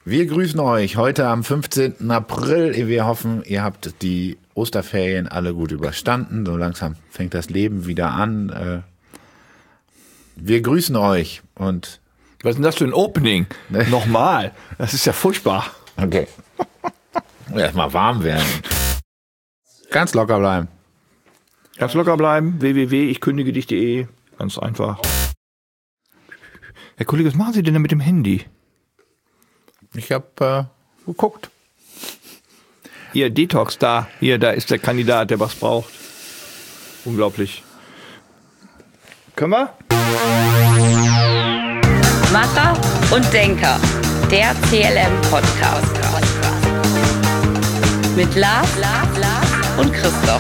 Wir grüßen euch heute am 15. April. Wir hoffen, ihr habt die Osterferien alle gut überstanden. So langsam fängt das Leben wieder an. Wir grüßen euch und... Was ist denn das für ein Opening? Nochmal. Das ist ja furchtbar. Okay. Erstmal warm werden. Ganz locker bleiben. Ganz locker bleiben. www.ichkündigedich.de. Ganz einfach. Herr Kollege, was machen Sie denn da mit dem Handy? Ich habe geguckt. Hier, Detox, da ist der Kandidat, der was braucht. Unglaublich. Können wir? Macher und Denker, der CLM-Podcast. Mit Lars und Christoph.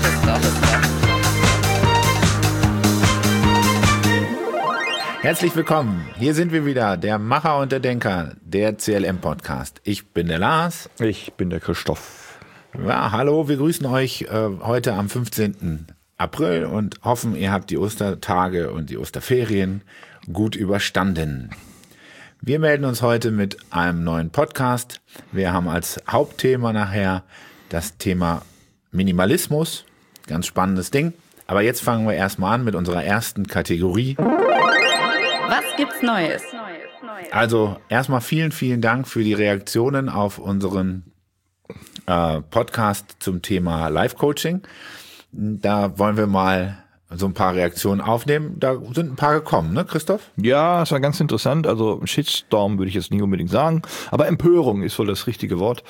Herzlich willkommen. Hier sind wir wieder, der Macher und der Denker, der CLM-Podcast. Ich bin der Lars. Ich bin der Christoph. Ja, hallo, wir grüßen euch heute am 15. April und hoffen, ihr habt die Ostertage und die Osterferien gut überstanden. Wir melden uns heute mit einem neuen Podcast. Wir haben als Hauptthema nachher das Thema Minimalismus. Ganz spannendes Ding. Aber jetzt fangen wir erstmal an mit unserer ersten Kategorie. Was gibt's Neues? Also erstmal vielen Dank für die Reaktionen auf unseren Podcast zum Thema Life-Coaching. Da wollen wir mal so ein paar Reaktionen aufnehmen. Da sind ein paar gekommen, ne, Christoph? Ja, es war ganz interessant. Also Shitstorm würde ich jetzt nicht unbedingt sagen, aber Empörung ist wohl das richtige Wort.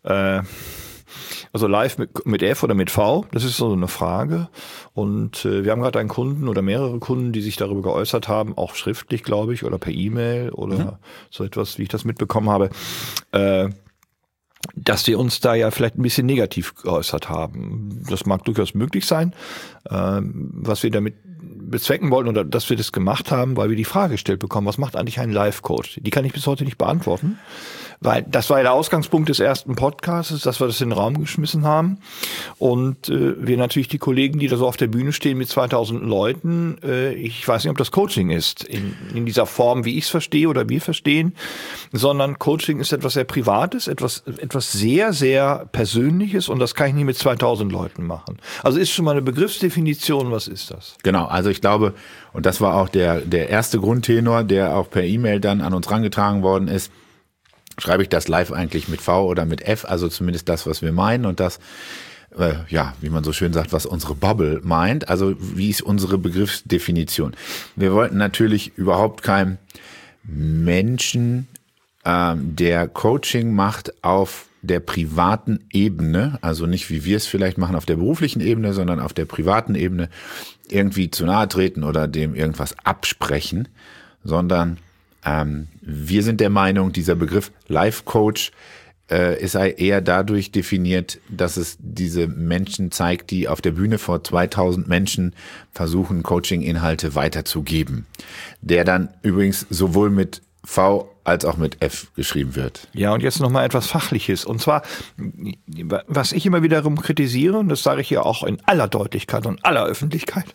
Also live mit F oder mit V, das ist so eine Frage. Und wir haben gerade einen Kunden oder mehrere Kunden, die sich darüber geäußert haben, auch schriftlich, glaube ich, oder per E-Mail oder so etwas, wie ich das mitbekommen habe, dass wir uns da ja vielleicht ein bisschen negativ geäußert haben. Das mag durchaus möglich sein. Was wir damit bezwecken wollten oder dass wir das gemacht haben, weil wir die Frage gestellt bekommen, was macht eigentlich ein Life-Coach? Die kann ich bis heute nicht beantworten, weil das war ja der Ausgangspunkt des ersten Podcasts, dass wir das in den Raum geschmissen haben und wir natürlich die Kollegen, die da so auf der Bühne stehen mit 2000 Leuten, ich weiß nicht, ob das Coaching ist in dieser Form, wie ich es verstehe oder wir verstehen, sondern Coaching ist etwas sehr Privates, etwas sehr, sehr Persönliches und das kann ich nicht mit 2000 Leuten machen. Also ist schon mal eine Begriffsdefinition, was ist das? Genau, also ich glaube, und das war auch der erste Grundtenor, der auch per E-Mail dann an uns rangetragen worden ist, schreibe ich das live eigentlich mit V oder mit F, also zumindest das, was wir meinen und das, wie man so schön sagt, was unsere Bubble meint, also wie ist unsere Begriffsdefinition. Wir wollten natürlich überhaupt keinem Menschen, der Coaching macht auf der privaten Ebene, also nicht wie wir es vielleicht machen auf der beruflichen Ebene, sondern auf der privaten Ebene irgendwie zu nahe treten oder dem irgendwas absprechen, sondern wir sind der Meinung, dieser Begriff Life Coach ist eher dadurch definiert, dass es diese Menschen zeigt, die auf der Bühne vor 2000 Menschen versuchen, Coaching-Inhalte weiterzugeben. Der dann übrigens sowohl mit V als auch mit F geschrieben wird. Ja, und jetzt nochmal etwas Fachliches. Und zwar, was ich immer wiederum kritisiere, und das sage ich hier auch in aller Deutlichkeit und aller Öffentlichkeit,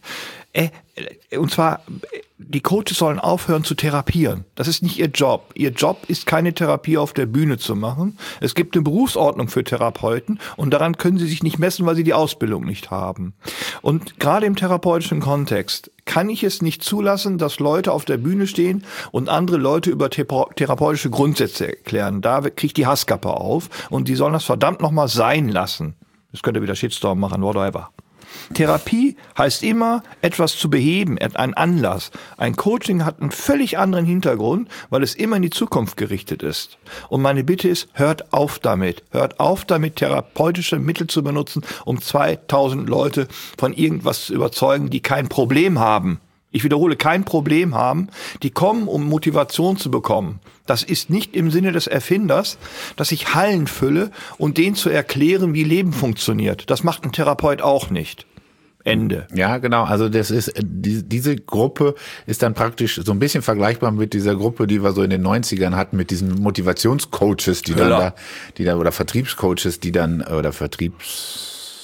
und zwar, die Coaches sollen aufhören zu therapieren. Das ist nicht ihr Job. Ihr Job ist keine Therapie auf der Bühne zu machen. Es gibt eine Berufsordnung für Therapeuten und daran können sie sich nicht messen, weil sie die Ausbildung nicht haben. Und gerade im therapeutischen Kontext kann ich es nicht zulassen, dass Leute auf der Bühne stehen und andere Leute über therapeutische Grundsätze erklären. Da kriegt die Hasskappe auf und die sollen das verdammt nochmal sein lassen. Das könnte wieder Shitstorm machen, whatever. Therapie heißt immer, etwas zu beheben, ein Anlass. Ein Coaching hat einen völlig anderen Hintergrund, weil es immer in die Zukunft gerichtet ist. Und meine Bitte ist, hört auf damit, therapeutische Mittel zu benutzen, um 2000 Leute von irgendwas zu überzeugen, die kein Problem haben. Ich wiederhole, kein Problem haben, die kommen, um Motivation zu bekommen. Das ist nicht im Sinne des Erfinders, dass ich Hallen fülle und denen zu erklären, wie Leben funktioniert. Das macht ein Therapeut auch nicht. Ende. Ja, genau. Also das ist diese Gruppe ist dann praktisch so ein bisschen vergleichbar mit dieser Gruppe, die wir so in den 90ern hatten, mit diesen Motivationscoaches, die dann da oder Vertriebscoaches, die dann oder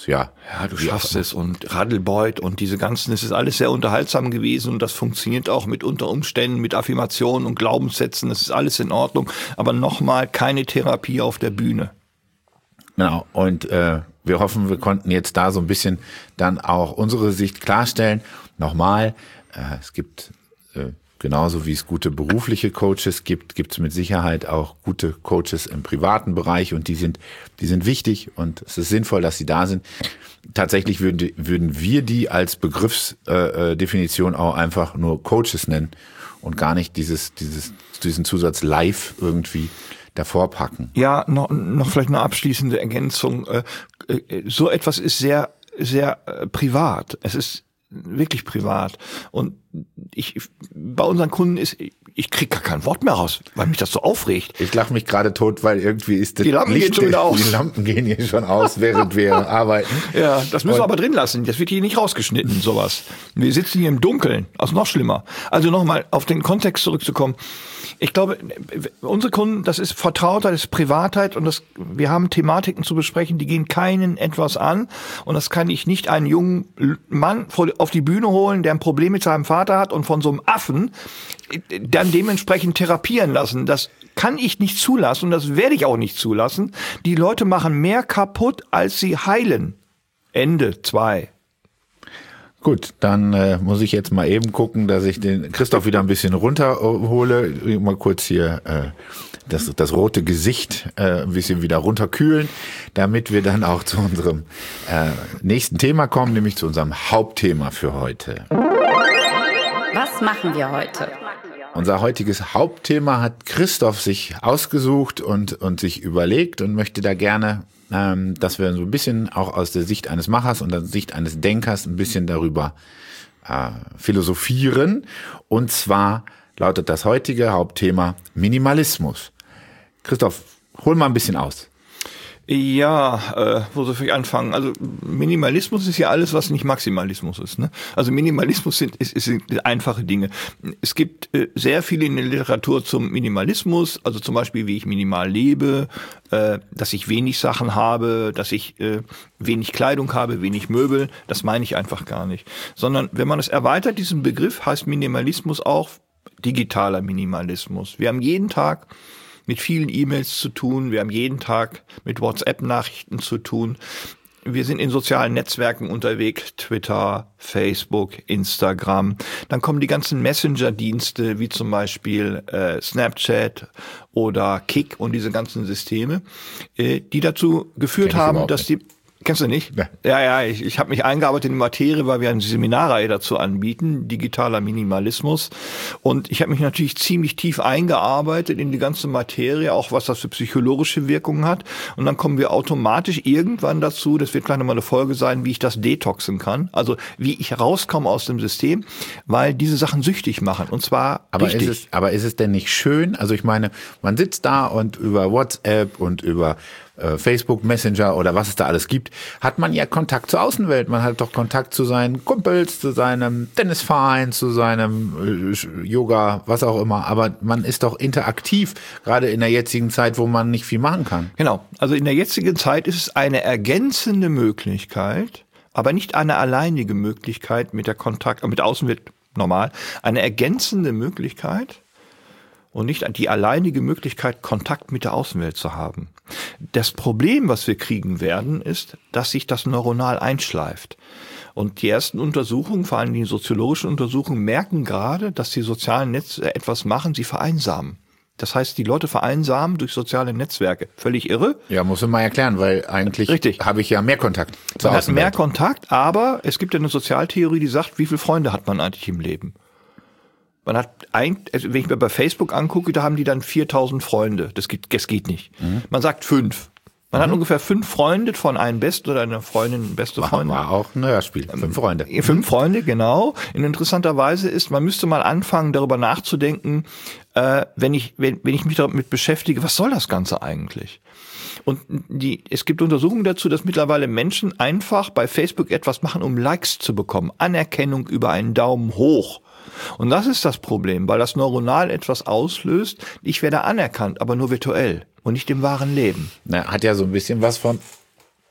ja. Ja, du schaffst es und Radelbeut und diese ganzen, es ist alles sehr unterhaltsam gewesen und das funktioniert auch mit unter Umständen, mit Affirmationen und Glaubenssätzen, das ist alles in Ordnung, aber nochmal keine Therapie auf der Bühne. Genau, und wir hoffen, wir konnten jetzt da so ein bisschen dann auch unsere Sicht klarstellen. Nochmal, es gibt genauso wie es gute berufliche Coaches gibt, gibt es mit Sicherheit auch gute Coaches im privaten Bereich und die sind wichtig und es ist sinnvoll, dass sie da sind. Tatsächlich würden wir die als Begriffsdefinition auch einfach nur Coaches nennen und gar nicht diesen Zusatz live irgendwie davor packen. Ja, noch vielleicht eine abschließende Ergänzung. So etwas ist sehr, sehr privat. Es ist wirklich privat. Und bei unseren Kunden ich kriege gar kein Wort mehr raus, weil mich das so aufregt. Ich lache mich gerade tot, weil irgendwie ist das die Lampen Licht, gehen schon wieder aus. Die Lampen gehen hier schon aus, während wir arbeiten. Ja, das müssen wir aber drin lassen. Das wird hier nicht rausgeschnitten, sowas. Wir sitzen hier im Dunkeln. Also noch schlimmer. Also nochmal auf den Kontext zurückzukommen. Ich glaube, unsere Kunden, das ist Vertrautheit, das ist Privatheit und wir haben Thematiken zu besprechen, die gehen keinen etwas an und das kann ich nicht einen jungen Mann auf die Bühne holen, der ein Problem mit seinem Vater hat und von so einem Affen dann dementsprechend therapieren lassen. Das kann ich nicht zulassen und das werde ich auch nicht zulassen. Die Leute machen mehr kaputt, als sie heilen. Ende 2. Gut, dann muss ich jetzt mal eben gucken, dass ich den Christoph wieder ein bisschen runterhole. Mal kurz hier das rote Gesicht ein bisschen wieder runterkühlen, damit wir dann auch zu unserem nächsten Thema kommen, nämlich zu unserem Hauptthema für heute. Was machen wir heute? Unser heutiges Hauptthema hat Christoph sich ausgesucht und sich überlegt und möchte da gerne, dass wir so ein bisschen auch aus der Sicht eines Machers und der Sicht eines Denkers ein bisschen darüber philosophieren. Und zwar lautet das heutige Hauptthema Minimalismus. Christoph, hol mal ein bisschen aus. Ja, wo soll ich anfangen? Also Minimalismus ist ja alles, was nicht Maximalismus ist. Ne? Also Minimalismus sind einfache Dinge. Es gibt sehr viel in der Literatur zum Minimalismus, also zum Beispiel, wie ich minimal lebe, dass ich wenig Sachen habe, dass ich wenig Kleidung habe, wenig Möbel. Das meine ich einfach gar nicht. Sondern wenn man es erweitert, diesen Begriff, heißt Minimalismus auch digitaler Minimalismus. Wir haben jeden Tag mit vielen E-Mails zu tun. Wir haben jeden Tag mit WhatsApp-Nachrichten zu tun. Wir sind in sozialen Netzwerken unterwegs, Twitter, Facebook, Instagram. Dann kommen die ganzen Messenger-Dienste, wie zum Beispiel Snapchat oder Kik und diese ganzen Systeme, die dazu geführt haben, dass die... Kennst du nicht? Ja, ich habe mich eingearbeitet in die Materie, weil wir eine Seminarreihe dazu anbieten, digitaler Minimalismus. Und ich habe mich natürlich ziemlich tief eingearbeitet in die ganze Materie, auch was das für psychologische Wirkungen hat. Und dann kommen wir automatisch irgendwann dazu, das wird gleich nochmal eine Folge sein, wie ich das detoxen kann. Also wie ich rauskomme aus dem System, weil diese Sachen süchtig machen. Und zwar richtig. Aber ist es denn nicht schön? Also ich meine, man sitzt da und über WhatsApp und über Facebook, Messenger oder was es da alles gibt, hat man ja Kontakt zur Außenwelt. Man hat doch Kontakt zu seinen Kumpels, zu seinem Tennisverein, zu seinem Yoga, was auch immer. Aber man ist doch interaktiv, gerade in der jetzigen Zeit, wo man nicht viel machen kann. Genau. Also in der jetzigen Zeit ist es eine ergänzende Möglichkeit, aber nicht eine alleinige Möglichkeit mit der Außenwelt normal. Eine ergänzende Möglichkeit und nicht die alleinige Möglichkeit, Kontakt mit der Außenwelt zu haben. Das Problem, was wir kriegen werden, ist, dass sich das neuronal einschleift. Und die ersten Untersuchungen, vor allem die soziologischen Untersuchungen, merken gerade, dass die sozialen Netze etwas machen, sie vereinsamen. Das heißt, die Leute vereinsamen durch soziale Netzwerke. Völlig irre. Ja, muss man mal erklären, weil eigentlich habe ich ja mehr Kontakt zur Man Außenwelt. hat mehr Kontakt, aber es gibt ja eine Sozialtheorie, die sagt, wie viele Freunde hat man eigentlich im Leben? Man hat wenn ich mir bei Facebook angucke, da haben die dann 4000 Freunde. Das geht nicht. Man sagt 5. Man hat ungefähr 5 Freunde von einem Best oder einer Freundin, beste Freundin. War auch ein Hörspiel. 5 Freunde. 5 Freunde, genau. Und interessanterweise ist, man müsste mal anfangen, darüber nachzudenken, wenn ich mich damit beschäftige, was soll das Ganze eigentlich? Und es gibt Untersuchungen dazu, dass mittlerweile Menschen einfach bei Facebook etwas machen, um Likes zu bekommen. Anerkennung über einen Daumen hoch. Und das ist das Problem, weil das neuronal etwas auslöst. Ich werde anerkannt, aber nur virtuell und nicht im wahren Leben. Na, hat ja so ein bisschen was von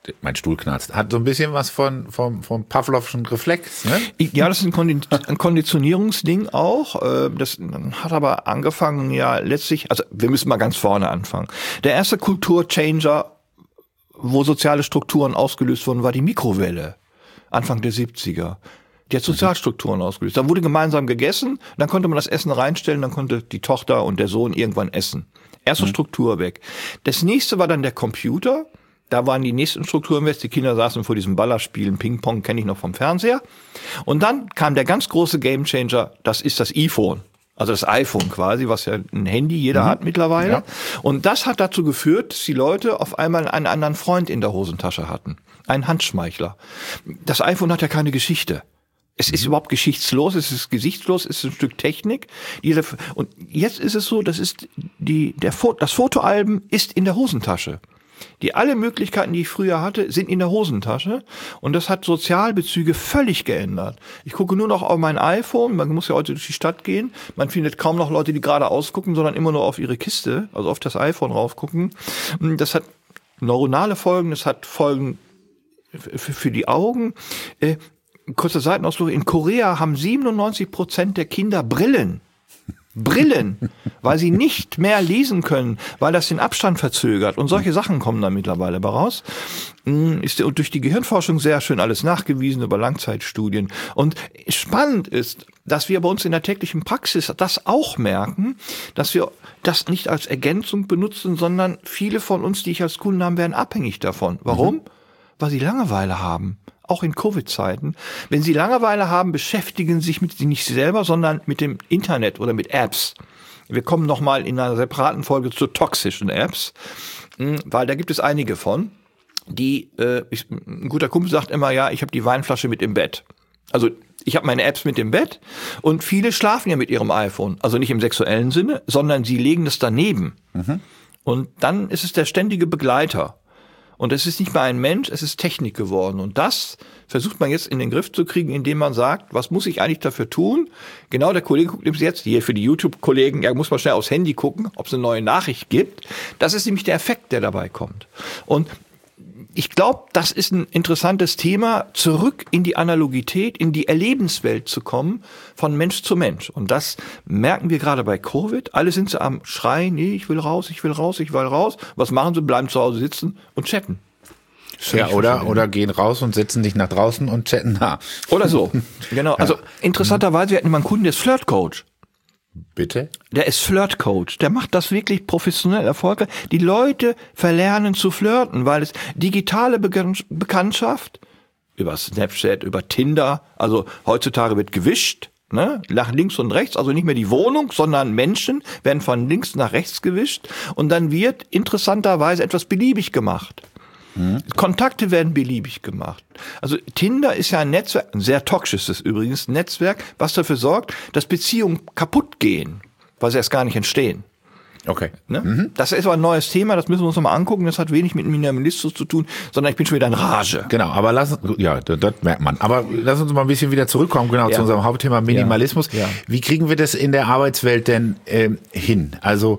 mein Stuhl knarzt. Hat so ein bisschen was vom Pavlovschen Reflex, ne? Ja, das ist ein Konditionierungsding auch. Das hat aber angefangen, ja, letztlich, also wir müssen mal ganz vorne anfangen. Der erste Kulturchanger, wo soziale Strukturen ausgelöst wurden, war die Mikrowelle. Anfang der 70er. Die hat Sozialstrukturen ausgelöst. Dann wurde gemeinsam gegessen, dann konnte man das Essen reinstellen, dann konnte die Tochter und der Sohn irgendwann essen. Erste Struktur weg. Das nächste war dann der Computer. Da waren die nächsten Strukturen weg. Die Kinder saßen vor diesen Ballerspielen. Ping-Pong kenne ich noch vom Fernseher. Und dann kam der ganz große Gamechanger. Das ist das iPhone. Also das iPhone quasi, was ja ein Handy jeder hat mittlerweile. Ja. Und das hat dazu geführt, dass die Leute auf einmal einen anderen Freund in der Hosentasche hatten. Einen Handschmeichler. Das iPhone hat ja keine Geschichte. Es ist überhaupt geschichtslos, es ist gesichtslos, es ist ein Stück Technik. Und jetzt ist es so, das ist das Fotoalbum ist in der Hosentasche. Alle Möglichkeiten, die ich früher hatte, sind in der Hosentasche. Und das hat Sozialbezüge völlig geändert. Ich gucke nur noch auf mein iPhone. Man muss ja heute durch die Stadt gehen. Man findet kaum noch Leute, die geradeaus gucken, sondern immer nur auf ihre Kiste, also auf das iPhone raufgucken. Das hat neuronale Folgen, das hat Folgen für die Augen. Kurzer Seitenausflug. In Korea haben 97% der Kinder Brillen, weil sie nicht mehr lesen können, weil das den Abstand verzögert. Und solche Sachen kommen da mittlerweile bei raus. Ist durch die Gehirnforschung sehr schön alles nachgewiesen über Langzeitstudien. Und spannend ist, dass wir bei uns in der täglichen Praxis das auch merken, dass wir das nicht als Ergänzung benutzen, sondern viele von uns, die ich als Kunden haben, werden abhängig davon. Warum? Weil sie Langeweile haben. Auch in Covid-Zeiten. Wenn Sie Langeweile haben, beschäftigen Sie sich mit Sie nicht selber, sondern mit dem Internet oder mit Apps. Wir kommen nochmal in einer separaten Folge zu toxischen Apps, weil da gibt es einige von, ein guter Kumpel sagt immer, ja, ich habe die Weinflasche mit im Bett. Also ich habe meine Apps mit im Bett und viele schlafen ja mit ihrem iPhone. Also nicht im sexuellen Sinne, sondern sie legen es daneben. Und dann ist es der ständige Begleiter. Und es ist nicht mehr ein Mensch, es ist Technik geworden. Und das versucht man jetzt in den Griff zu kriegen, indem man sagt, was muss ich eigentlich dafür tun? Genau, der Kollege guckt jetzt, hier für die YouTube-Kollegen, muss man schnell aufs Handy gucken, ob es eine neue Nachricht gibt. Das ist nämlich der Effekt, der dabei kommt. Und ich glaube, das ist ein interessantes Thema, zurück in die Analogität, in die Erlebenswelt zu kommen, von Mensch zu Mensch. Und das merken wir gerade bei Covid. Alle sind so am Schreien, nee, ich will raus, ich will raus, ich will raus. Was machen sie? Bleiben zu Hause sitzen und chatten. Ja, oder gehen raus und setzen sich nach draußen und chatten da. Oder so, genau. Also interessanterweise, wir hatten mal einen Kunden, der ist Flirt-Coach. Bitte? Der ist Flirt-Coach. Der macht das wirklich professionell erfolgreich. Die Leute verlernen zu flirten, weil es digitale Bekanntschaft über Snapchat, über Tinder, also heutzutage wird gewischt, ne, nach links und rechts, also nicht mehr die Wohnung, sondern Menschen werden von links nach rechts gewischt und dann wird interessanterweise etwas beliebig gemacht. Kontakte werden beliebig gemacht. Also Tinder ist ja ein Netzwerk, ein sehr toxisches übrigens Netzwerk, was dafür sorgt, dass Beziehungen kaputt gehen, weil sie erst gar nicht entstehen. Okay. Ne? Das ist aber ein neues Thema, das müssen wir uns nochmal angucken. Das hat wenig mit Minimalismus zu tun, sondern ich bin schon wieder in Rage. Genau, aber das merkt man. Aber lass uns mal ein bisschen wieder zurückkommen, zu unserem Hauptthema Minimalismus. Ja. Wie kriegen wir das in der Arbeitswelt denn hin? Also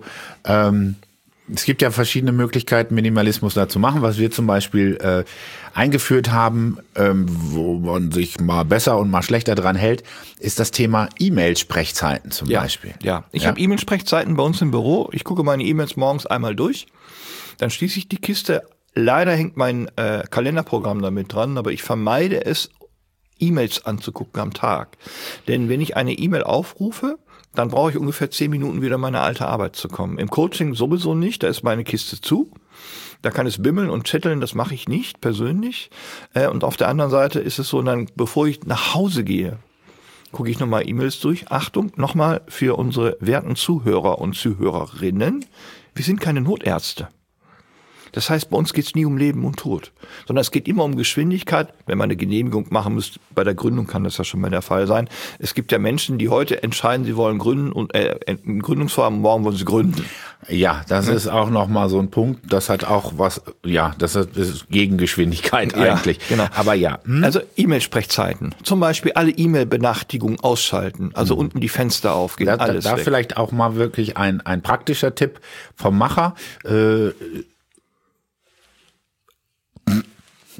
es gibt ja verschiedene Möglichkeiten, Minimalismus da zu machen. Was wir zum Beispiel eingeführt haben, wo man sich mal besser und mal schlechter dran hält, ist das Thema E-Mail-Sprechzeiten zum Beispiel. Ja, ich habe E-Mail-Sprechzeiten bei uns im Büro. Ich gucke meine E-Mails morgens einmal durch. Dann schließe ich die Kiste. Leider hängt mein Kalenderprogramm damit dran, aber ich vermeide es, E-Mails anzugucken am Tag. Denn wenn ich eine E-Mail aufrufe, dann brauche ich ungefähr 10 Minuten, wieder in meine alte Arbeit zu kommen. Im Coaching sowieso nicht, da ist meine Kiste zu. Da kann es bimmeln und chatteln, das mache ich nicht persönlich. Und auf der anderen Seite ist es so, dann, bevor ich nach Hause gehe, gucke ich nochmal E-Mails durch. Achtung, nochmal für unsere werten Zuhörer und Zuhörerinnen. Wir sind keine Notärzte. Das heißt, bei uns geht es nie um Leben und Tod, sondern es geht immer um Geschwindigkeit. Wenn man eine Genehmigung machen müsste, bei der Gründung kann das ja schon mal der Fall sein. Es gibt ja Menschen, die heute entscheiden, sie wollen gründen und einen Gründungsvorhaben, morgen wollen sie gründen. Ja, das ist auch nochmal so ein Punkt. Das hat auch was, das ist Gegengeschwindigkeit eigentlich. Genau. Aber ja. Also E-Mail-Sprechzeiten. Zum Beispiel alle E-Mail-Benachrichtigungen ausschalten. Also unten die Fenster aufgehen, alles da weg. vielleicht auch mal wirklich ein praktischer Tipp vom Macher.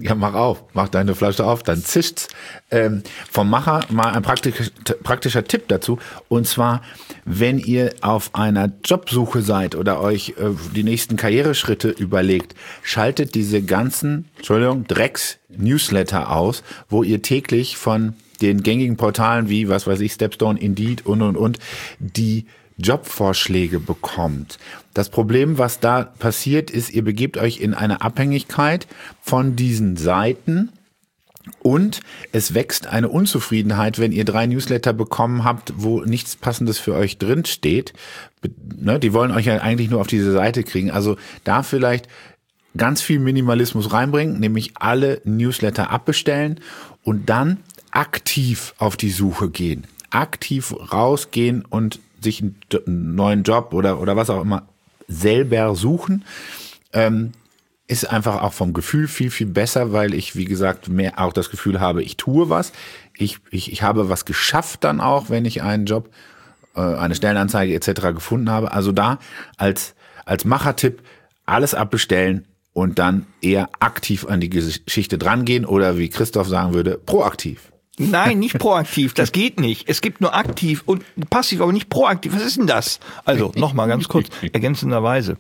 Ja, mach deine Flasche auf, dann zischt's. Vom Macher mal ein praktischer Tipp dazu. Und zwar, wenn ihr auf einer Jobsuche seid oder euch die nächsten Karriereschritte überlegt, schaltet diese ganzen, Drecks-Newsletter aus, wo ihr täglich von den gängigen Portalen wie, was weiß ich, Stepstone, Indeed und, die Jobvorschläge bekommt. Das Problem, was da passiert, ist, ihr begebt euch in eine Abhängigkeit von diesen Seiten und es wächst eine Unzufriedenheit, wenn ihr 3 Newsletter bekommen habt, wo nichts Passendes für euch drin steht. Die wollen euch ja eigentlich nur auf diese Seite kriegen. Also da vielleicht ganz viel Minimalismus reinbringen, nämlich alle Newsletter abbestellen und dann aktiv auf die Suche gehen. Aktiv rausgehen und sich einen neuen Job oder was auch immer selber suchen, ist einfach auch vom Gefühl viel, viel besser, weil ich, wie gesagt, mehr auch das Gefühl habe, ich tue was. Ich habe was geschafft dann auch, wenn ich einen Job, eine Stellenanzeige etc. gefunden habe. Also da als Machertipp alles abbestellen und dann eher aktiv an die Geschichte drangehen oder wie Christoph sagen würde, proaktiv. Nein, nicht proaktiv, das geht nicht. Es gibt nur aktiv und passiv, aber nicht proaktiv. Was ist denn das? Also, nochmal ganz kurz, ergänzenderweise.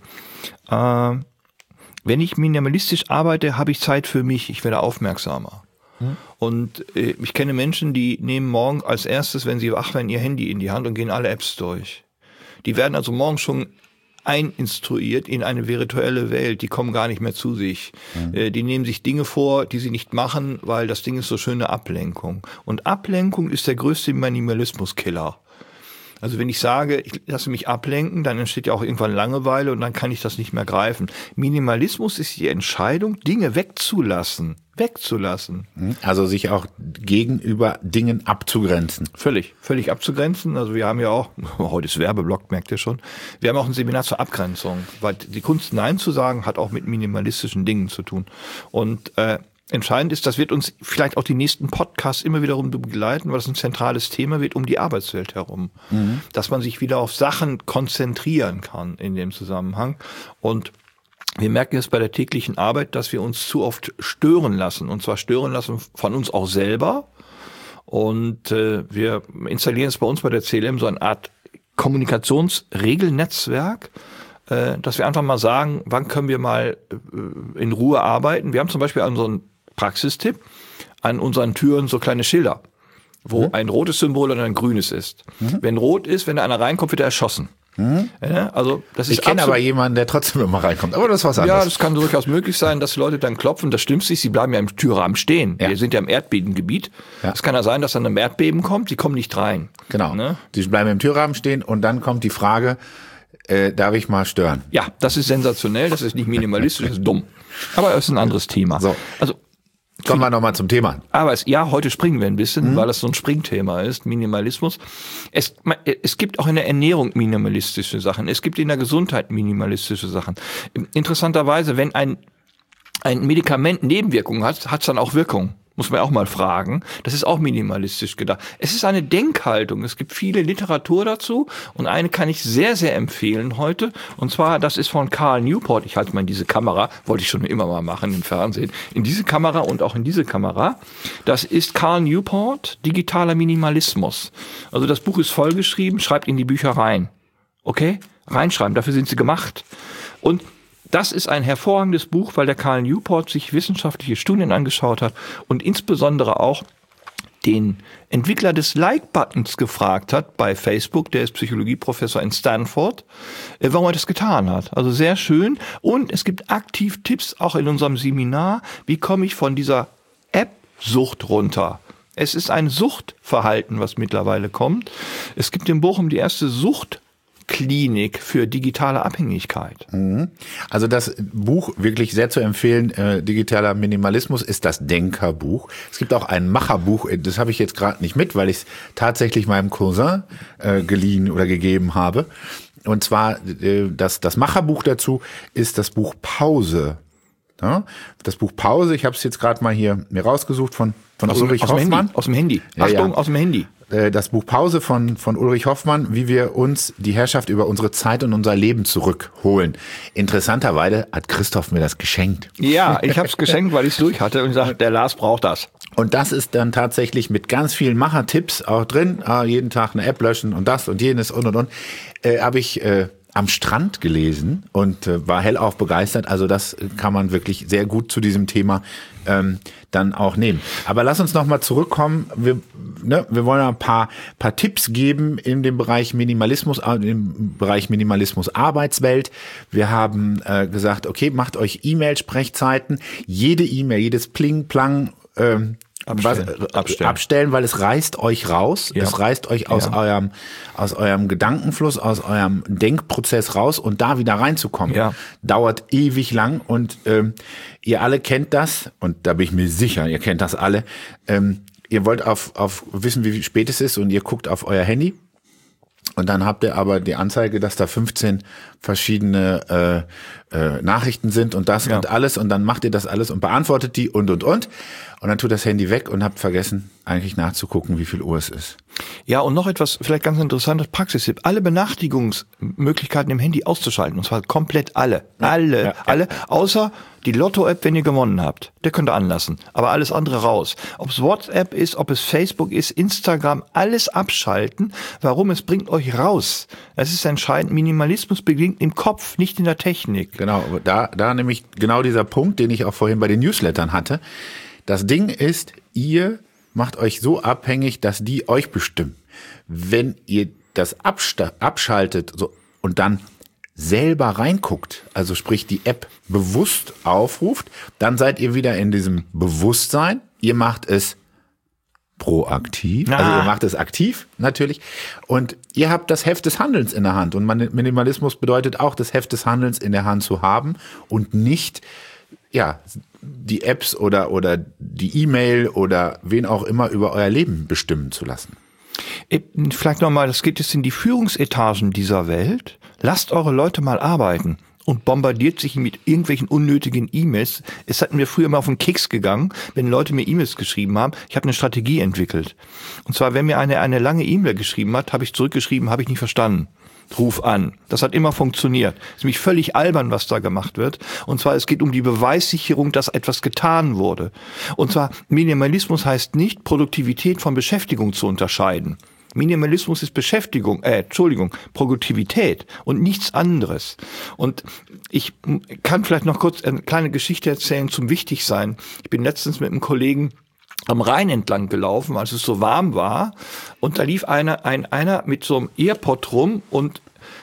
Wenn ich minimalistisch arbeite, habe ich Zeit für mich, ich werde aufmerksamer. Und ich kenne Menschen, die nehmen morgen als erstes, wenn sie wach werden, ihr Handy in die Hand und gehen alle Apps durch. Die werden also morgen schon eininstruiert in eine virtuelle Welt, die kommen gar nicht mehr zu sich. Die nehmen sich Dinge vor, die sie nicht machen, weil das Ding ist so schöne Ablenkung. Und Ablenkung ist der größte Minimalismus-Killer. Also wenn ich sage, ich lasse mich ablenken, dann entsteht ja auch irgendwann Langeweile und dann kann ich das nicht mehr greifen. Minimalismus ist die Entscheidung, Dinge wegzulassen. Also sich auch gegenüber Dingen abzugrenzen. Völlig abzugrenzen. Also wir haben ja auch, heute ist Werbeblock, merkt ihr schon, wir haben auch ein Seminar zur Abgrenzung, weil die Kunst Nein zu sagen hat auch mit minimalistischen Dingen zu tun. Und entscheidend ist, das wird uns vielleicht auch die nächsten Podcasts immer wiederum begleiten, weil das ein zentrales Thema wird um die Arbeitswelt herum. Dass man sich wieder auf Sachen konzentrieren kann in dem Zusammenhang. Und wir merken jetzt bei der täglichen Arbeit, dass wir uns zu oft stören lassen. Und zwar stören lassen von uns auch selber. Und wir installieren jetzt bei uns bei der CLM so eine Art Kommunikationsregelnetzwerk, dass wir einfach mal sagen, wann können wir mal in Ruhe arbeiten. Wir haben zum Beispiel unseren Praxistipp an unseren Türen so kleine Schilder, wo ein rotes Symbol und ein grünes ist. Wenn rot ist, wenn da einer reinkommt, wird er erschossen. Ja, also das ist ich kenne aber jemanden, der trotzdem immer reinkommt. Aber das ist was anderes. Ja, das kann durchaus möglich sein, dass Leute dann klopfen. Das stimmt nicht, sie bleiben ja im Türrahmen stehen. Ja. Wir sind ja im Erdbebengebiet. Es kann ja sein, dass dann ein Erdbeben kommt, die kommen nicht rein. Genau. Sie bleiben im Türrahmen stehen und dann kommt die Frage, darf ich mal stören? Ja, das ist sensationell, das ist nicht minimalistisch, das ist dumm. Aber das ist ein anderes Thema. So. Also kommen wir nochmal zum Thema. Aber heute springen wir ein bisschen, weil das so ein Springthema ist, Minimalismus. Es gibt auch in der Ernährung minimalistische Sachen. Es gibt in der Gesundheit minimalistische Sachen. Interessanterweise, wenn ein Medikament Nebenwirkungen hat, hat es dann auch Wirkung. Muss man auch mal fragen. Das ist auch minimalistisch gedacht. Es ist eine Denkhaltung. Es gibt viele Literatur dazu und eine kann ich sehr, sehr empfehlen heute. Und zwar, das ist von Cal Newport. Ich halte mal in diese Kamera, wollte ich schon immer mal machen im Fernsehen. In diese Kamera und auch in diese Kamera. Das ist Cal Newport, Digitaler Minimalismus. Also das Buch ist vollgeschrieben, schreibt in die Bücher rein. Okay? Reinschreiben, dafür sind sie gemacht. Und das ist ein hervorragendes Buch, weil der Cal Newport sich wissenschaftliche Studien angeschaut hat und insbesondere auch den Entwickler des Like-Buttons gefragt hat bei Facebook, der ist Psychologieprofessor in Stanford, warum er das getan hat. Also sehr schön. Und es gibt aktiv Tipps auch in unserem Seminar, wie komme ich von dieser App-Sucht runter. Es ist ein Suchtverhalten, was mittlerweile kommt. Es gibt in Bochum die erste Suchtklinik für digitale Abhängigkeit. Also das Buch wirklich sehr zu empfehlen, Digitaler Minimalismus, ist das Denkerbuch. Es gibt auch ein Macherbuch, das habe ich jetzt gerade nicht mit, weil ich es tatsächlich meinem Cousin geliehen oder gegeben habe. Und zwar das Macherbuch dazu ist das Buch Pause. Ja, das Buch Pause, ich habe es jetzt gerade mal hier mir rausgesucht von Ulrich Hoffmann. Aus dem Handy. Ja, Achtung, ja. aus dem Handy. Das Buch Pause von Ulrich Hoffmann, wie wir uns die Herrschaft über unsere Zeit und unser Leben zurückholen. Interessanterweise hat Christoph mir das geschenkt. Ja, ich habe es geschenkt, weil ich es durch hatte und gesagt, der Lars braucht das. Und das ist dann tatsächlich mit ganz vielen Machertipps auch drin. Jeden Tag eine App löschen und das und jenes und. Habe ich am Strand gelesen und war hellauf begeistert. Also das kann man wirklich sehr gut zu diesem Thema dann auch nehmen. Aber lass uns noch mal zurückkommen. Wir wollen ein paar Tipps geben in dem Bereich Minimalismus, Arbeitswelt. Wir haben gesagt, okay, macht euch E-Mail-Sprechzeiten. Jede E-Mail, jedes Pling-Plang abstellen, weil es reißt euch raus. Ja. Es reißt euch aus eurem Gedankenfluss, aus eurem Denkprozess raus und da wieder reinzukommen, dauert ewig lang und ihr alle kennt das und da bin ich mir sicher, ihr kennt das alle. Ihr wollt auf wissen, wie spät es ist und ihr guckt auf euer Handy. Und dann habt ihr aber die Anzeige, dass da 15 verschiedene Nachrichten sind und das und alles. Und dann macht ihr das alles und beantwortet die und. Und dann tut das Handy weg und habt vergessen, eigentlich nachzugucken, wie viel Uhr es ist. Ja, und noch etwas vielleicht ganz interessantes Praxistipp. Alle Benachrichtigungsmöglichkeiten im Handy auszuschalten. Und zwar komplett alle. Alle. Außer die Lotto-App, wenn ihr gewonnen habt. Der könnt ihr anlassen. Aber alles andere raus. Ob es WhatsApp ist, ob es Facebook ist, Instagram, alles abschalten. Warum? Es bringt euch raus. Das ist entscheidend. Minimalismus beginnt im Kopf, nicht in der Technik. Genau, da nämlich genau dieser Punkt, den ich auch vorhin bei den Newslettern hatte. Das Ding ist, ihr macht euch so abhängig, dass die euch bestimmen. Wenn ihr das abschaltet und dann selber reinguckt, also sprich die App bewusst aufruft, dann seid ihr wieder in diesem Bewusstsein. Ihr macht es proaktiv, also ihr macht es aktiv natürlich und ihr habt das Heft des Handelns in der Hand und Minimalismus bedeutet auch, das Heft des Handelns in der Hand zu haben und nicht die Apps oder die E-Mail oder wen auch immer über euer Leben bestimmen zu lassen. Vielleicht nochmal, das geht jetzt in die Führungsetagen dieser Welt. Lasst eure Leute mal arbeiten und bombardiert sich mit irgendwelchen unnötigen E-Mails. Es hat mir früher mal auf den Keks gegangen, wenn Leute mir E-Mails geschrieben haben. Ich habe eine Strategie entwickelt. Und zwar, wenn mir eine lange E-Mail geschrieben hat, habe ich zurückgeschrieben, habe ich nicht verstanden. Ruf an. Das hat immer funktioniert. Es ist nämlich völlig albern, was da gemacht wird. Und zwar, es geht um die Beweissicherung, dass etwas getan wurde. Und zwar, Minimalismus heißt nicht, Produktivität von Beschäftigung zu unterscheiden. Minimalismus ist Produktivität und nichts anderes. Und ich kann vielleicht noch kurz eine kleine Geschichte erzählen zum Wichtigsein. Ich bin letztens mit einem Kollegen am Rhein entlang gelaufen, als es so warm war, und da lief einer mit so einem Earpod rum und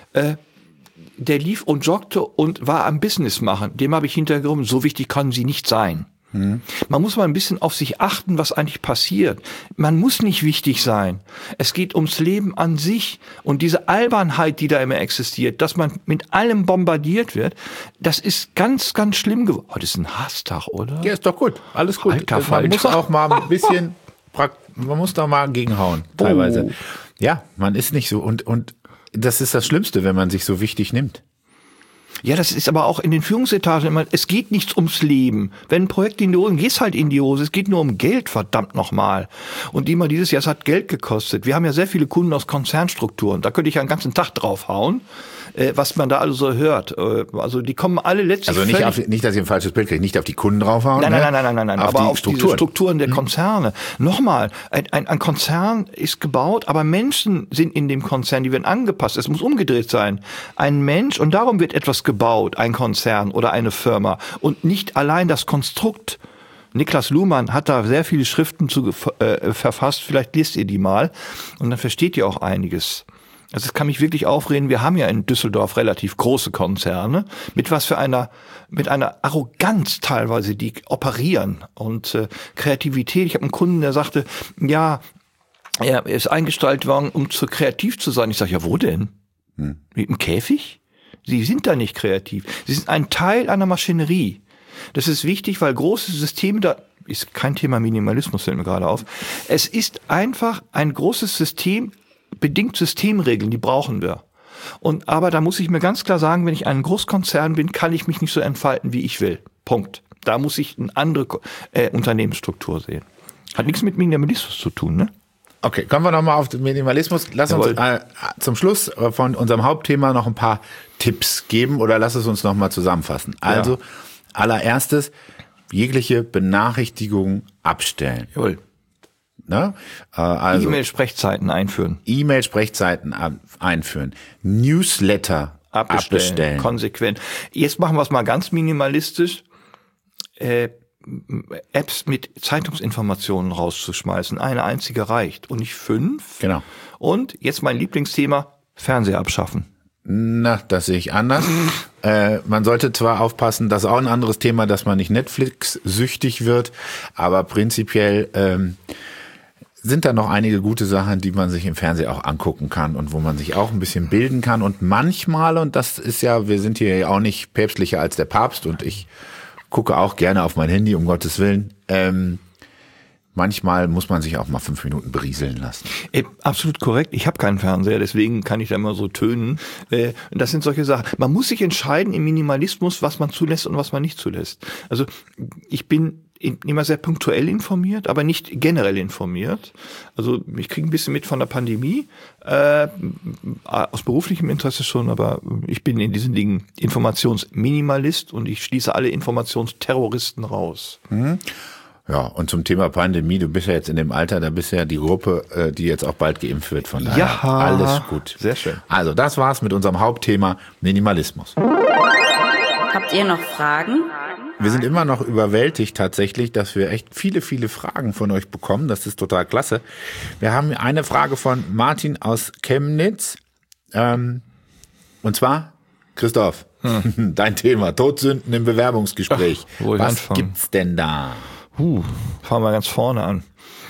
der lief und joggte und war am Business machen. Dem habe ich hintergekommen, so wichtig kann sie nicht sein. Man muss mal ein bisschen auf sich achten, was eigentlich passiert. Man muss nicht wichtig sein. Es geht ums Leben an sich. Und diese Albernheit, die da immer existiert, dass man mit allem bombardiert wird, das ist ganz, ganz schlimm geworden. Heute ist ein Hasstag, oder? Ja, ist doch gut. Alles gut. Alter, man muss auch mal ein bisschen, man muss da mal gegenhauen, teilweise. Ja, man ist nicht so. Und das ist das Schlimmste, wenn man sich so wichtig nimmt. Ja, das ist aber auch in den Führungsetagen immer, es geht nichts ums Leben. Wenn ein Projekt in die Hose geht, geht's halt in die Hose. Es geht nur um Geld, verdammt nochmal. Und immer dieses Jahr, es hat Geld gekostet. Wir haben ja sehr viele Kunden aus Konzernstrukturen. Da könnte ich ja einen ganzen Tag draufhauen, was man da alles so hört. Also die kommen alle letztlich. Also nicht, dass ihr ein falsches Bild kriegt, nicht auf die Kunden draufhauen. Nein, aber auf diese Strukturen der Konzerne. Nochmal, ein Konzern ist gebaut, aber Menschen sind in dem Konzern, die werden angepasst. Es muss umgedreht sein. Ein Mensch, und darum wird etwas gebaut, ein Konzern oder eine Firma, und nicht allein das Konstrukt. Niklas Luhmann hat da sehr viele Schriften zu verfasst, vielleicht lest ihr die mal und dann versteht ihr auch einiges. Also es kann mich wirklich aufregen, wir haben ja in Düsseldorf relativ große Konzerne, mit einer Arroganz teilweise, die operieren und Kreativität. Ich habe einen Kunden, der sagte, ja, er ist eingestellt worden, um zu kreativ zu sein. Ich sage, ja, wo denn? Mit dem Käfig? Sie sind da nicht kreativ. Sie sind ein Teil einer Maschinerie. Das ist wichtig, weil große Systeme, da ist kein Thema Minimalismus, fällt mir gerade auf. Es ist einfach ein großes System, bedingt Systemregeln, die brauchen wir. Aber da muss ich mir ganz klar sagen, wenn ich ein Großkonzern bin, kann ich mich nicht so entfalten, wie ich will. Punkt. Da muss ich eine andere Unternehmensstruktur sehen. Hat nichts mit Minimalismus zu tun, ne? Okay, kommen wir nochmal auf den Minimalismus. Lass uns zum Schluss von unserem Hauptthema noch ein paar Tipps geben oder lass es uns nochmal zusammenfassen. Also, allererstes, jegliche Benachrichtigung abstellen. Jawohl. Ne? Also E-Mail-Sprechzeiten einführen. E-Mail-Sprechzeiten einführen. Newsletter abbestellen. Konsequent. Jetzt machen wir es mal ganz minimalistisch. Apps mit Zeitungsinformationen rauszuschmeißen. Eine einzige reicht und nicht 5. Genau. Und jetzt mein Lieblingsthema, Fernseher abschaffen. Na, das sehe ich anders. Man sollte zwar aufpassen, das ist auch ein anderes Thema, dass man nicht Netflix-süchtig wird, aber prinzipiell sind da noch einige gute Sachen, die man sich im Fernsehen auch angucken kann und wo man sich auch ein bisschen bilden kann. Und manchmal, und das ist ja, wir sind hier ja auch nicht päpstlicher als der Papst und ich gucke auch gerne auf mein Handy, um Gottes Willen. Manchmal muss man sich auch mal 5 Minuten berieseln lassen. Absolut korrekt. Ich habe keinen Fernseher, deswegen kann ich da immer so tönen. Das sind solche Sachen. Man muss sich entscheiden im Minimalismus, was man zulässt und was man nicht zulässt. Also ich bin immer sehr punktuell informiert, aber nicht generell informiert. Also ich kriege ein bisschen mit von der Pandemie, aus beruflichem Interesse schon, aber ich bin in diesen Dingen Informationsminimalist und ich schließe alle Informationsterroristen raus. Mhm. Ja, und zum Thema Pandemie, du bist ja jetzt in dem Alter, da bist ja die Gruppe, die jetzt auch bald geimpft wird, von daher ja, alles gut. Sehr schön. Also das war's mit unserem Hauptthema Minimalismus. Habt ihr noch Fragen? Wir sind immer noch überwältigt tatsächlich, dass wir echt viele, viele Fragen von euch bekommen. Das ist total klasse. Wir haben eine Frage von Martin aus Chemnitz. Und zwar, Christoph, dein Thema, Todsünden im Bewerbungsgespräch. Ach, wo ich was anfangen? Gibt's denn da? Fangen wir ganz vorne an.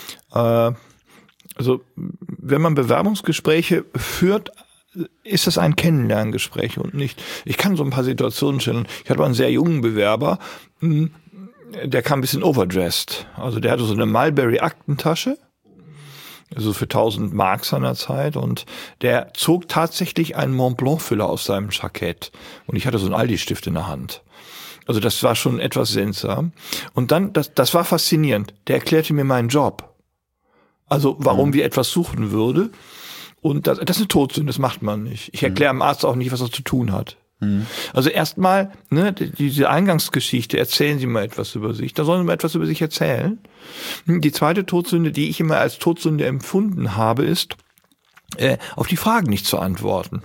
Also, wenn man Bewerbungsgespräche führt, ist es ein Kennenlerngespräch und nicht. Ich kann so ein paar Situationen stellen. Ich hatte mal einen sehr jungen Bewerber, der kam ein bisschen overdressed. Also der hatte so eine Mulberry-Aktentasche, also für 1000 Mark seiner Zeit, und der zog tatsächlich einen Montblanc-Füller aus seinem Jackett. Und ich hatte so einen Aldi-Stift in der Hand. Also das war schon etwas seltsam. Und dann, das war faszinierend. Der erklärte mir meinen Job. Also warum wir etwas suchen würde. Und das ist eine Todsünde, das macht man nicht. Ich erkläre dem Arzt auch nicht, was er zu tun hat. Also erstmal, ne, diese Eingangsgeschichte, erzählen Sie mal etwas über sich. Da sollen Sie mal etwas über sich erzählen. Die zweite Todsünde, die ich immer als Todsünde empfunden habe, ist, auf die Fragen nicht zu antworten.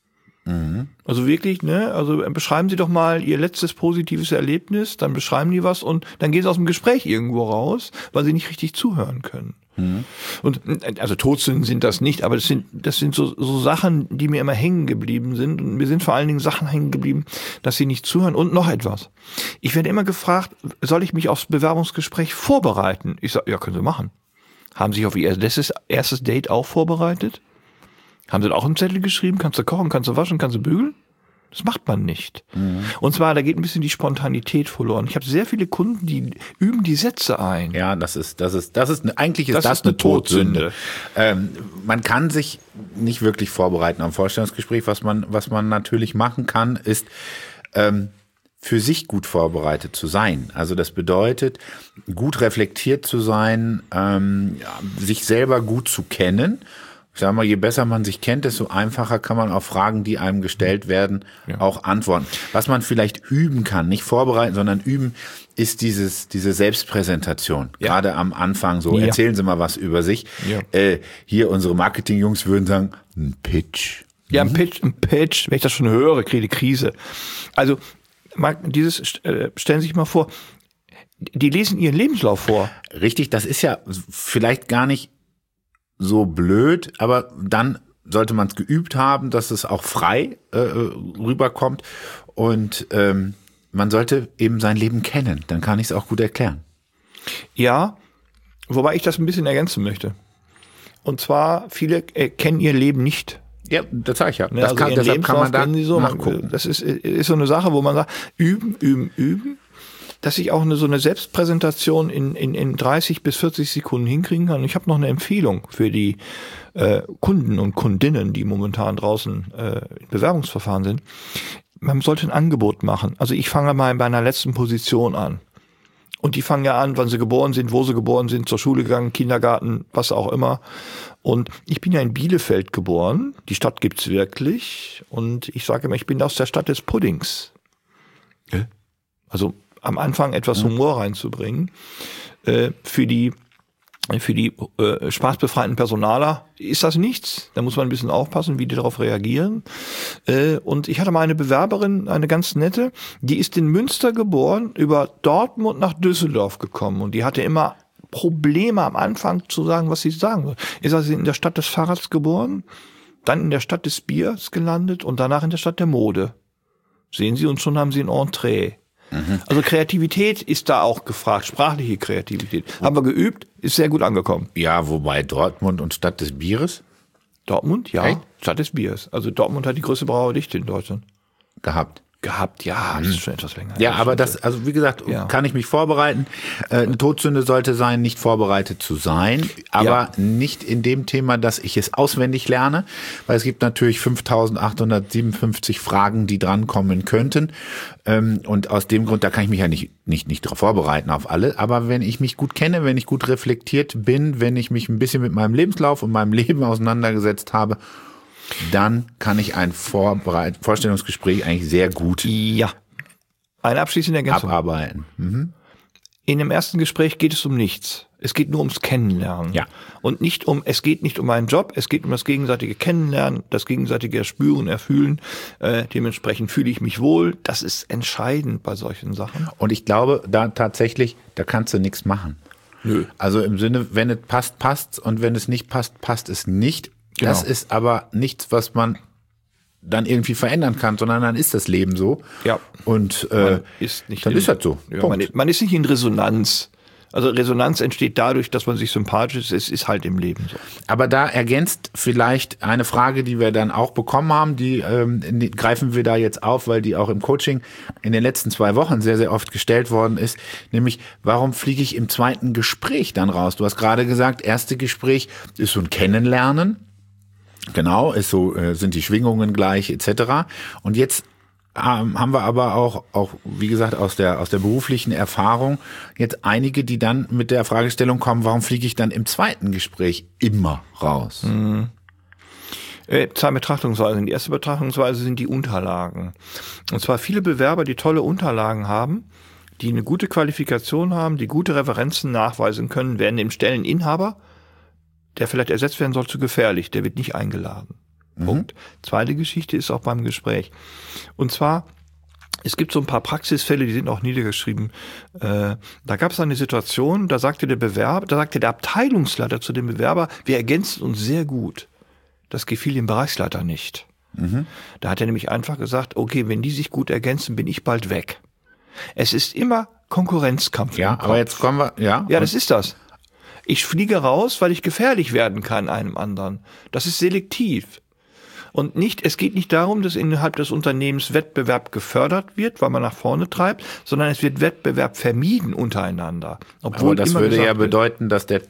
Also wirklich, ne, also beschreiben Sie doch mal Ihr letztes positives Erlebnis, dann beschreiben die was und dann gehen Sie aus dem Gespräch irgendwo raus, weil Sie nicht richtig zuhören können. Und also Todsünden sind das nicht, aber das sind so Sachen, die mir immer hängen geblieben sind. Und mir sind vor allen Dingen Sachen hängen geblieben, dass sie nicht zuhören. Und noch etwas. Ich werde immer gefragt, soll ich mich aufs Bewerbungsgespräch vorbereiten? Ich sage, ja, können Sie machen. Haben Sie sich auf Ihr erstes Date auch vorbereitet? Haben Sie da auch einen Zettel geschrieben? Kannst du kochen, kannst du waschen, kannst du bügeln? Das macht man nicht. Und zwar, da geht ein bisschen die Spontanität verloren. Ich habe sehr viele Kunden, die üben die Sätze ein. Ja, eigentlich ist das eine Todsünde. Man kann sich nicht wirklich vorbereiten am Vorstellungsgespräch. Was man natürlich machen kann, ist, für sich gut vorbereitet zu sein. Also das bedeutet, gut reflektiert zu sein, sich selber gut zu kennen. Ich sag mal, je besser man sich kennt, desto einfacher kann man auf Fragen, die einem gestellt werden, auch antworten. Was man vielleicht üben kann, nicht vorbereiten, sondern üben, ist diese Selbstpräsentation. Ja. Gerade am Anfang so, erzählen Sie mal was über sich. Ja. Hier unsere Marketing-Jungs würden sagen, ein Pitch. Ja, ein Pitch. Wenn ich das schon höre, kriege ich Krise. Also, stellen Sie sich mal vor, die lesen ihren Lebenslauf vor. Richtig, das ist ja vielleicht gar nicht so blöd, aber dann sollte man es geübt haben, dass es auch frei rüberkommt und man sollte eben sein Leben kennen, dann kann ich es auch gut erklären. Ja, wobei ich das ein bisschen ergänzen möchte. Und zwar, viele kennen ihr Leben nicht. Ja, das sage ich ja. Deshalb kann man da nachgucken. Das ist so eine Sache, wo man sagt, üben, dass ich auch so eine Selbstpräsentation in 30 bis 40 Sekunden hinkriegen kann. Ich habe noch eine Empfehlung für die Kunden und Kundinnen, die momentan draußen in Bewerbungsverfahren sind. man sollte ein Angebot machen. Also ich fange mal bei einer letzten Position an. Und die fangen ja an, wann sie geboren sind, wo sie geboren sind, zur Schule gegangen, Kindergarten, was auch immer. Und ich bin ja in Bielefeld geboren. Die Stadt gibt's wirklich. Und ich sage immer, ich bin aus der Stadt des Puddings. Also am Anfang etwas Humor reinzubringen. Für die spaßbefreiten Personaler ist das nichts. Da muss man ein bisschen aufpassen, wie die darauf reagieren. Und ich hatte mal eine Bewerberin, eine ganz nette, die ist in Münster geboren, über Dortmund nach Düsseldorf gekommen. Und die hatte immer Probleme am Anfang zu sagen, was sie sagen will. Ist also in der Stadt des Fahrrads geboren, dann in der Stadt des Biers gelandet und danach in der Stadt der Mode. Sehen Sie, und schon haben Sie ein Entree. Also Kreativität ist da auch gefragt, sprachliche Kreativität. Haben wir geübt, ist sehr gut angekommen. Ja, wobei Dortmund und Stadt des Bieres Dortmund, ja, Echt? Stadt des Biers. Also Dortmund hat die größte Brauerdichte in Deutschland. gehabt. Ja, das ist schon etwas länger. Ja, aber das, also wie gesagt, kann ich mich vorbereiten. Eine Todsünde sollte sein, nicht vorbereitet zu sein, aber nicht in dem Thema, dass ich es auswendig lerne, weil es gibt natürlich 5.857 Fragen, die drankommen könnten. Und aus dem Grund, da kann ich mich ja nicht darauf vorbereiten auf alle. Aber wenn ich mich gut kenne, wenn ich gut reflektiert bin, wenn ich mich ein bisschen mit meinem Lebenslauf und meinem Leben auseinandergesetzt habe, dann kann ich ein Vorstellungsgespräch eigentlich sehr gut eine abschließende Ergänzung. abarbeiten. In dem ersten Gespräch geht es um nichts. Es geht nur ums Kennenlernen. Ja. Und es geht nicht um einen Job, es geht um das gegenseitige Kennenlernen, das gegenseitige Erspüren, Erfühlen. Dementsprechend fühle ich mich wohl. Das ist entscheidend bei solchen Sachen. Und ich glaube, da kannst du nichts machen. Nö. Also im Sinne, wenn es passt, passt's, und wenn es nicht passt, passt es nicht. Genau. Das ist aber nichts, was man dann irgendwie verändern kann, sondern dann ist das Leben so. Ja. Und Ist nicht dann ist das so. Ja, Punkt. man ist nicht in Resonanz. Also Resonanz entsteht dadurch, dass man sich sympathisch ist. Es ist halt im Leben so. Aber da ergänzt vielleicht eine Frage, die wir dann auch bekommen haben, die greifen wir da jetzt auf, weil die auch im Coaching in den letzten 2 Wochen sehr, sehr oft gestellt worden ist, nämlich, warum fliege ich im zweiten Gespräch dann raus? Du hast gerade gesagt, erste Gespräch ist so ein Kennenlernen. Genau, ist so, sind die Schwingungen gleich etc. Und jetzt haben wir aber auch, wie gesagt, aus der beruflichen Erfahrung jetzt einige, die dann mit der Fragestellung kommen, warum fliege ich dann im zweiten Gespräch immer raus? 2 Betrachtungsweisen. Die erste Betrachtungsweise sind die Unterlagen. Und zwar viele Bewerber, die tolle Unterlagen haben, die eine gute Qualifikation haben, die gute Referenzen nachweisen können, werden dem Stelleninhaber, der vielleicht ersetzt werden soll, zu gefährlich. Der wird nicht eingeladen. Punkt. Zweite Geschichte ist auch beim Gespräch. Und zwar, es gibt so ein paar Praxisfälle, die sind auch niedergeschrieben. Da gab es eine Situation, da sagte der Abteilungsleiter zu dem Bewerber, wir ergänzen uns sehr gut. Das gefiel dem Bereichsleiter nicht. Da hat er nämlich einfach gesagt, okay, wenn die sich gut ergänzen, bin ich bald weg. Es ist immer Konkurrenzkampf. Ja, aber jetzt kommen wir, Ja, das ist das. Ich fliege raus, weil ich gefährlich werden kann einem anderen. Das ist selektiv. Und es geht nicht darum, dass innerhalb des Unternehmens Wettbewerb gefördert wird, weil man nach vorne treibt, sondern es wird Wettbewerb vermieden untereinander. Aber das würde ja bedeuten, dass der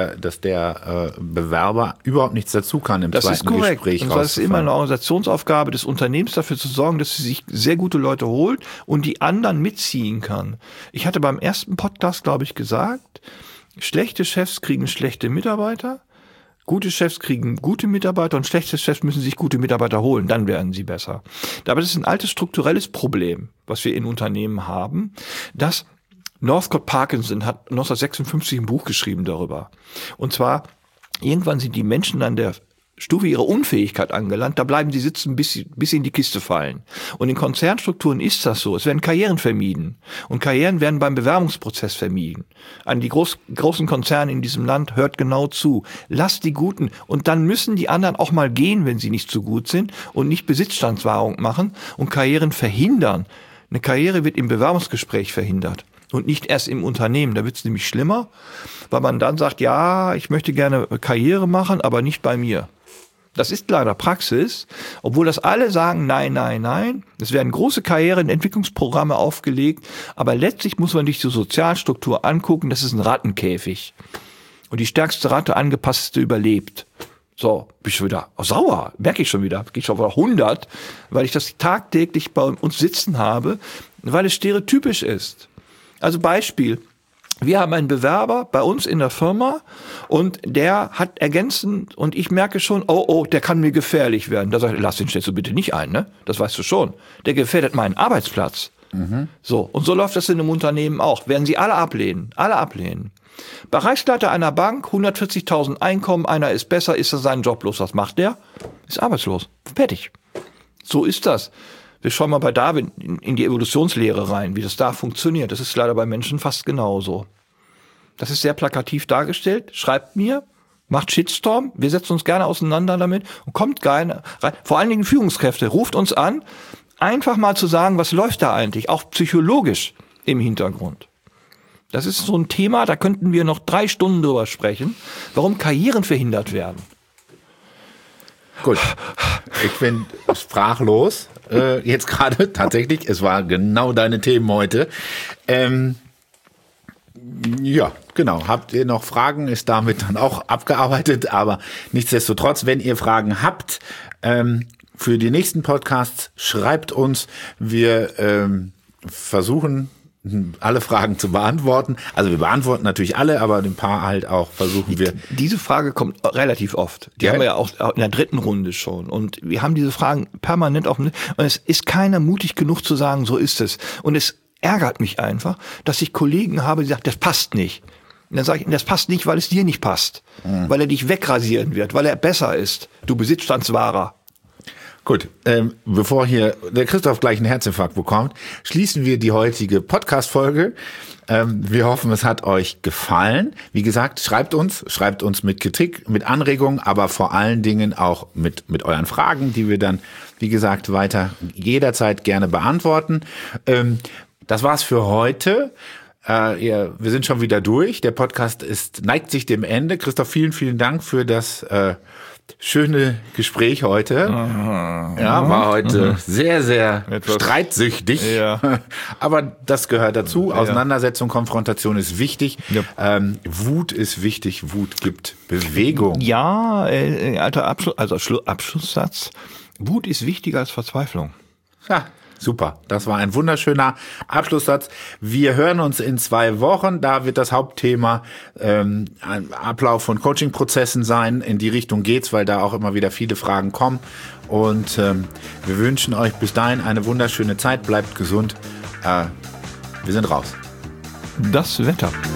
Bewerber überhaupt nichts dazu kann im zweiten Gespräch. Das ist korrekt. Und das ist immer eine Organisationsaufgabe des Unternehmens, dafür zu sorgen, dass sie sich sehr gute Leute holt und die anderen mitziehen kann. Ich hatte beim ersten Podcast, glaube ich, gesagt, schlechte Chefs kriegen schlechte Mitarbeiter, gute Chefs kriegen gute Mitarbeiter und schlechte Chefs müssen sich gute Mitarbeiter holen, dann werden sie besser. Aber das ist ein altes strukturelles Problem, was wir in Unternehmen haben, dass Northcote Parkinson hat 1956 ein Buch geschrieben darüber. Und zwar, irgendwann sind die Menschen an der Stufe ihrer Unfähigkeit angelangt, da bleiben sie sitzen, bis sie in die Kiste fallen. Und in Konzernstrukturen ist das so. Es werden Karrieren vermieden. Und Karrieren werden beim Bewerbungsprozess vermieden. An die großen Konzerne in diesem Land, hört genau zu. Lasst die Guten. Und dann müssen die anderen auch mal gehen, wenn sie nicht so gut sind und nicht Besitzstandswahrung machen und Karrieren verhindern. Eine Karriere wird im Bewerbungsgespräch verhindert. Und nicht erst im Unternehmen. Da wird es nämlich schlimmer, weil man dann sagt, ja, ich möchte gerne Karriere machen, aber nicht bei mir. Das ist leider Praxis, obwohl das alle sagen, nein, nein, nein. Es werden große Karriereentwicklungsprogramme aufgelegt, aber letztlich muss man sich die Sozialstruktur angucken, das ist ein Rattenkäfig. Und die stärkste Ratte, angepasste, überlebt. So, bin ich schon wieder sauer, merke ich schon wieder, gehe ich schon auf 100, weil ich das tagtäglich bei uns sitzen habe, weil es stereotypisch ist. Also Beispiel, wir haben einen Bewerber bei uns in der Firma und der hat ergänzend und ich merke schon, oh, der kann mir gefährlich werden. Da sage ich, lass den stellst du bitte nicht ein, ne? Das weißt du schon. Der gefährdet meinen Arbeitsplatz. So, und so läuft das in einem Unternehmen auch. Werden sie alle ablehnen. Bereichsleiter einer Bank, 140.000 Einkommen, einer ist besser, ist er seinen Job los. Was macht der? Ist arbeitslos. Fertig. So ist das. Wir schauen mal bei Darwin in die Evolutionslehre rein, wie das da funktioniert. Das ist leider bei Menschen fast genauso. Das ist sehr plakativ dargestellt. Schreibt mir, macht Shitstorm. Wir setzen uns gerne auseinander damit und kommt gerne rein. Vor allen Dingen Führungskräfte, ruft uns an, einfach mal zu sagen, was läuft da eigentlich, auch psychologisch im Hintergrund. Das ist so ein Thema, da könnten wir noch 3 Stunden drüber sprechen, warum Karrieren verhindert werden. Gut, ich bin sprachlos. Jetzt gerade tatsächlich, es war genau deine Themen heute. Ja, genau. Habt ihr noch Fragen? Ist damit dann auch abgearbeitet. Aber nichtsdestotrotz, wenn ihr Fragen habt, für die nächsten Podcasts schreibt uns. Wir versuchen alle Fragen zu beantworten. Also wir beantworten natürlich alle, aber ein paar halt auch versuchen wir. Diese Frage kommt relativ oft. Die haben wir ja auch in der 3. Runde schon. Und wir haben diese Fragen permanent auf dem. Und es ist keiner mutig genug zu sagen, so ist es. Und es ärgert mich einfach, dass ich Kollegen habe, die sagen, das passt nicht. Und dann sage ich, das passt nicht, weil es dir nicht passt. Weil er dich wegrasieren wird, weil er besser ist. Du Besitzstandswahrer. Gut, bevor hier der Christoph gleich einen Herzinfarkt bekommt, schließen wir die heutige Podcast-Folge. Wir hoffen, es hat euch gefallen. Wie gesagt, schreibt uns mit Kritik, mit Anregungen, aber vor allen Dingen auch mit euren Fragen, die wir dann, wie gesagt, weiter jederzeit gerne beantworten. Das war's für heute. Wir sind schon wieder durch. Der Podcast neigt sich dem Ende. Christoph, vielen, vielen Dank für das schöne Gespräch heute. Ja, war heute sehr, sehr streitsüchtig. Ja. Aber das gehört dazu. Auseinandersetzung, Konfrontation ist wichtig. Ja. Wut ist wichtig. Wut gibt Bewegung. Ja, alter Abschlusssatz. Wut ist wichtiger als Verzweiflung. Ja. Super, das war ein wunderschöner Abschlusssatz. Wir hören uns in 2 Wochen. Da wird das Hauptthema ein Ablauf von Coaching-Prozessen sein. In die Richtung geht's, weil da auch immer wieder viele Fragen kommen. Und wir wünschen euch bis dahin eine wunderschöne Zeit. Bleibt gesund. Wir sind raus. Das Wetter.